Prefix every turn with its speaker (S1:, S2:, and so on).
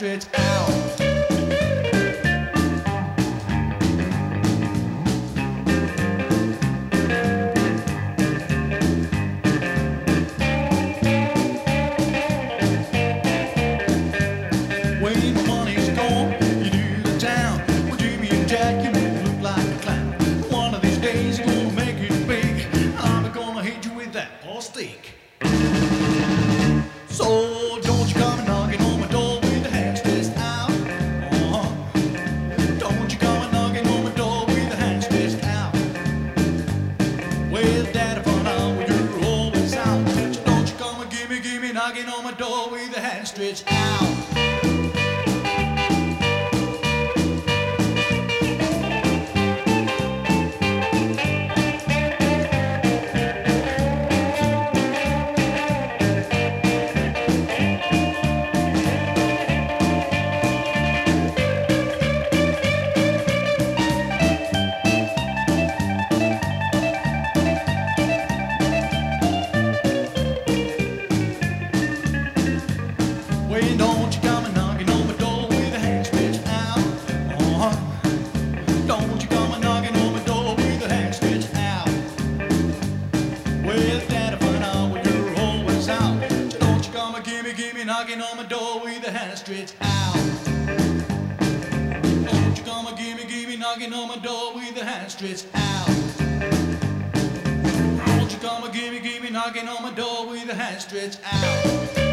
S1: stretched out. When the money's gone, you do the town. Well, Jimmy and Jack, you make me look like a clown. One of these days you're gonna make it big. I'm gonna hit you with that paw stick. So don't you come knocking on my door with the hand stretched out. Don't you come knocking on my door with the hand stretched out. Well, Daddy, found out where you're always out. So don't you come and give me knocking on my door with the hand stretched out. Well, don't you come and knocking on my door with the hand stretched out. Don't you come and knocking on my door with the hand stretched out. Well, Daddy, find out when you're always out. So don't you come and give me knocking on my door with the hand stretched out. Don't you come and give me knocking on my door with the hand stretched out. Don't you come and give me knocking on my door with the hand stretched out.